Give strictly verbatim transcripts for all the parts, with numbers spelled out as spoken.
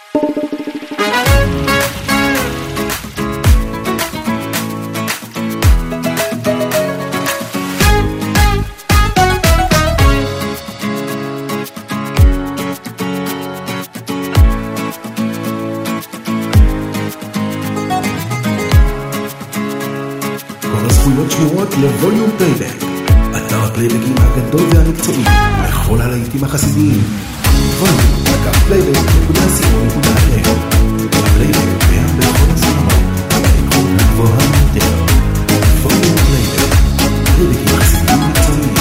זכויות שמורות לווליום פלייבק, אתר הפלייבקים הגדול והמקצועי לכל הלהיטים החסידיים. ווליום, אתר פלייבק נקודה סי או נקודה איי אל. הפלייבק קיים בכל הסולמות, באיכות הגבוהה יותר. ווליום פלייבק, פלייבקים חסידיים מקצועיים.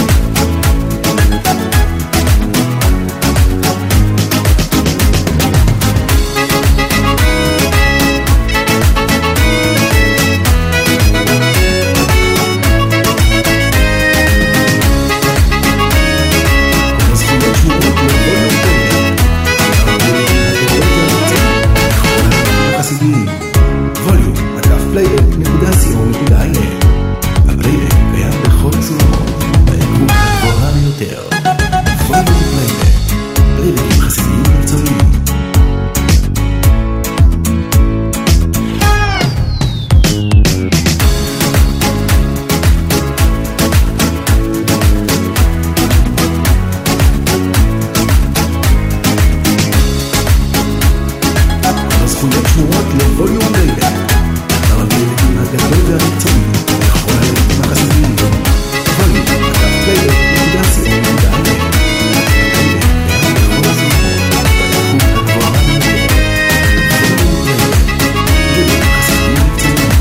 זכויות שמורות לווליום פלייבק, אתר הפלייבקים הגדול והמקצועי לכל הלהיטים החסידיים. ווליום, אתר פלייבק נקודה סי או נקודה איי אל. הפלייבק קיים בכל הסולמות, באיכות הגבוהה ביותר. ווליום פלייבק, פלייבקים חסידיים מקצועיים.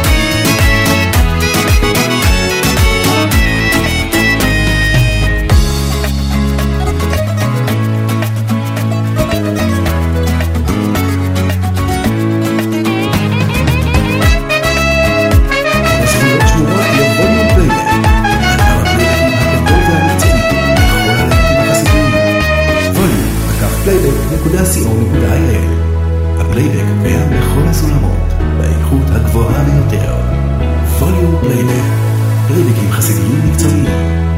נקודה סי או נקודה איי אל. הפלייבק קיים בכל הסולמות, באיכות הגבוהה ביותר. ווליום פלייבק, פלייבקים חסידיים מקצועיים.